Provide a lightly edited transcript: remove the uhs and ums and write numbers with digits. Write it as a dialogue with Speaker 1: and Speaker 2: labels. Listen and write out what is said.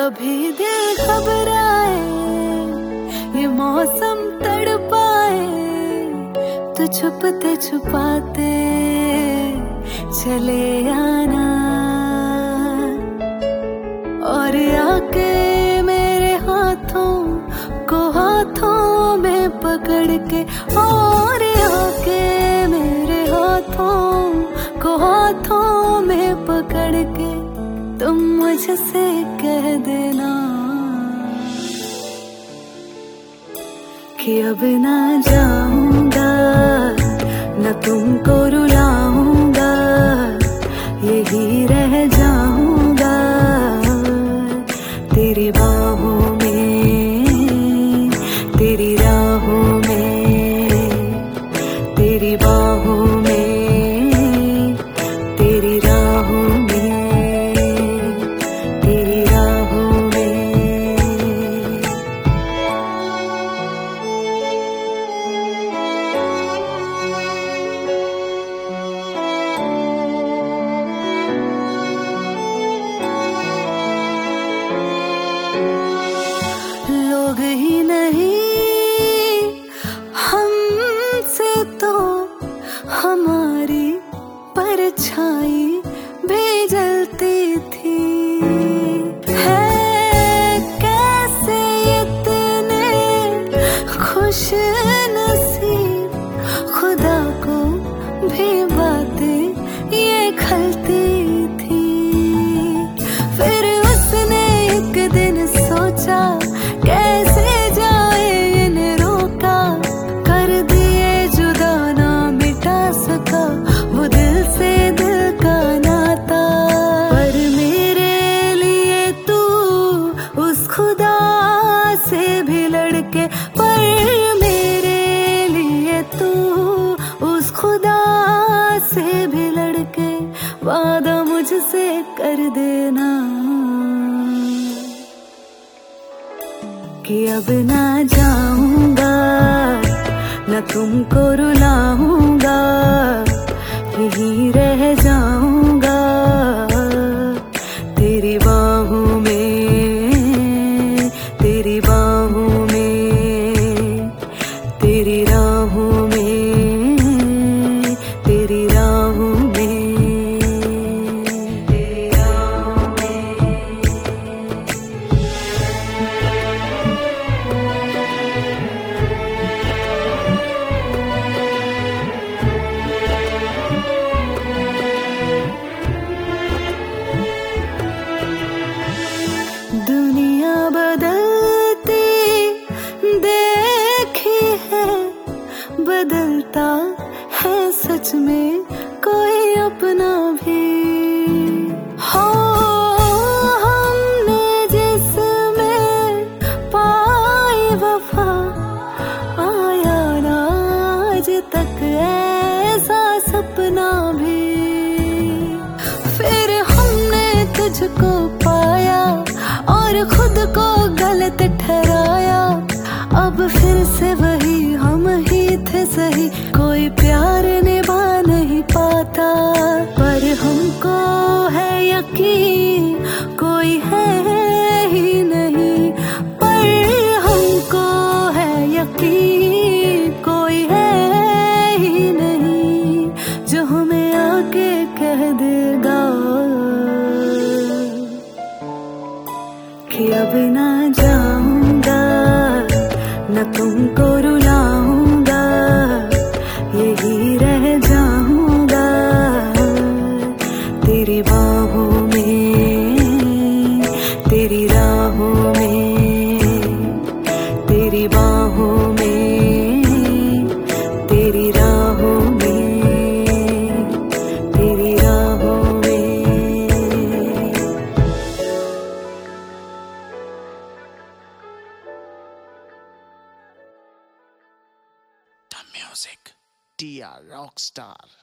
Speaker 1: कभी दिल घबराए, ये मौसम तड़पाए, तो छुपते छुपाते चले आना। और आके मेरे हाथों को हाथों में पकड़ के, और आके मेरे हाथों को हाथों में पकड़ के तुम मुझसे कह देना कि अब ना जाऊंगा, न तुमको रुलाऊंगा, यही रह जाऊंगा तेरी बाहों में, तेरी राहों में, तेरी बाहों में, तेरी राहों में, तेरी राहों में। लोग ही नहीं हमसे तो हमारी परछाई भी जलती थी। है कैसे इतने खुश नसीब, खुदा को भी बातें ये खलती थी। फिर उसने एक दिन सोचा कैसे जाए इन्हें रोका, कर दिए जुदा ना मिटा सका वो दिल से दिल का नाता। पर मेरे लिए तू उस खुदा से भी लड़के, पर मेरे लिए तू उस खुदा से भी लड़के वादा मुझसे कर देना कि अब ना जाऊंगा, न तुमको रुलाऊंगा, यही रह जाऊंगा तेरी बाहों में, तेरी बाहों में, तेरी राहों में, तेरी राहों में, तेरी राहों में। दुनिया बदलती देखी है, बदलता है सच में कोई अपना भी। हो हमने जिसमें पाई वफा, आया ना आज तक ऐसा सपना भी। फिर हमने तुझको पाया और खुद को गलत ठहराया, अब फिर से वही हम ही थे सही, कोई प्यार निभा नहीं पाता। पर हमको है यकीन कोई है ही नहीं, पर हमको है यकीन कोई है ही नहीं जो हमें आके कह देगा कि अब ना जाऊंगा, न तुमको रुलाऊंगा, यही रह जाऊंगा तेरी बाहों में, तेरी राहों में, तेरी बाहों में, तेरी राहों में, तेरी राहों में।
Speaker 2: The music, TR Rockstar.